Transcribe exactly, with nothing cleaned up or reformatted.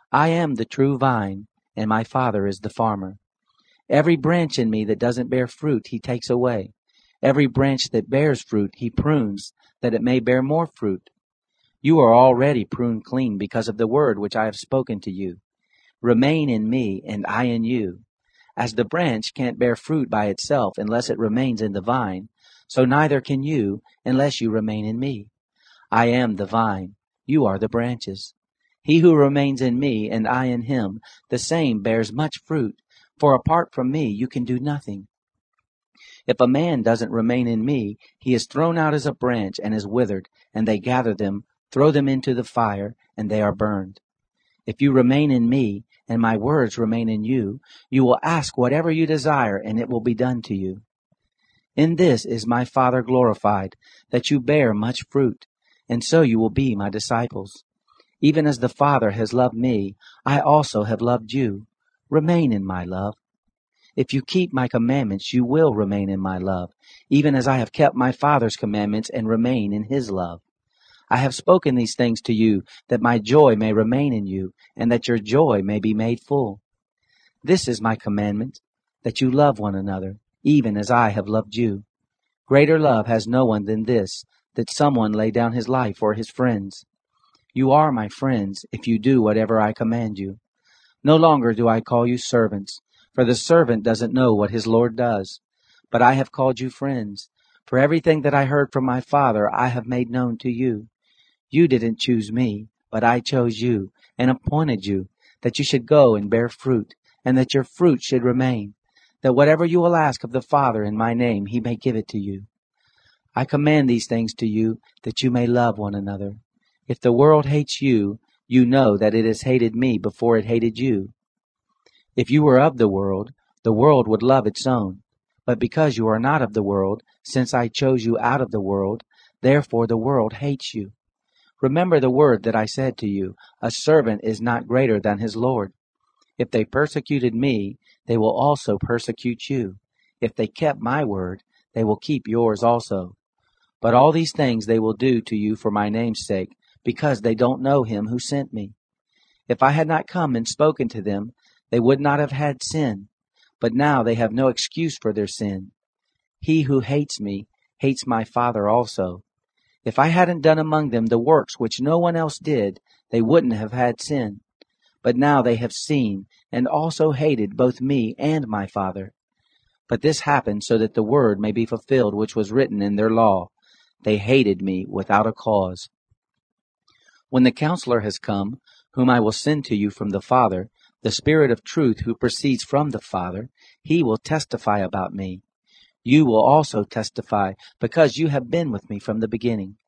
I am the true vine, and my Father is the farmer. Every branch in me that doesn't bear fruit, he takes away. Every branch that bears fruit, he prunes, that it may bear more fruit. You are already pruned clean because of the word which I have spoken to you. Remain in me, and I in you. As the branch can't bear fruit by itself unless it remains in the vine, so neither can you unless you remain in me. I am the vine, you are the branches. He who remains in me, and I in him, the same bears much fruit, for apart from me you can do nothing. If a man doesn't remain in me, he is thrown out as a branch and is withered, and they gather them, throw them into the fire, and they are burned. If you remain in me, and my words remain in you, you will ask whatever you desire, and it will be done to you. In this is my Father glorified, that you bear much fruit, and so you will be my disciples. Even as the Father has loved me, I also have loved you. Remain in my love. If you keep my commandments, you will remain in my love, even as I have kept my Father's commandments and remain in his love. I have spoken these things to you, that my joy may remain in you, and that your joy may be made full. This is my commandment, that you love one another, even as I have loved you. Greater love has no one than this, that someone lay down his life for his friends. You are my friends, if you do whatever I command you. No longer do I call you servants, for the servant doesn't know what his Lord does. But I have called you friends, for everything that I heard from my Father I have made known to you. You didn't choose me, but I chose you, and appointed you, that you should go and bear fruit, and that your fruit should remain, that whatever you will ask of the Father in my name, he may give it to you. I command these things to you, that you may love one another. If the world hates you, you know that it has hated me before it hated you. If you were of the world, the world would love its own. But because you are not of the world, since I chose you out of the world, therefore the world hates you. Remember the word that I said to you, a servant is not greater than his Lord. If they persecuted me, they will also persecute you. If they kept my word, they will keep yours also. But all these things they will do to you for my name's sake, because they don't know him who sent me. If I had not come and spoken to them, they would not have had sin. But now they have no excuse for their sin. He who hates me hates my Father also. If I hadn't done among them the works which no one else did, they wouldn't have had sin. But now they have seen, and also hated both me and my Father. But this happened so that the word may be fulfilled which was written in their law. They hated me without a cause. When the Counselor has come, whom I will send to you from the Father, the Spirit of truth who proceeds from the Father, he will testify about me. You will also testify, because you have been with me from the beginning.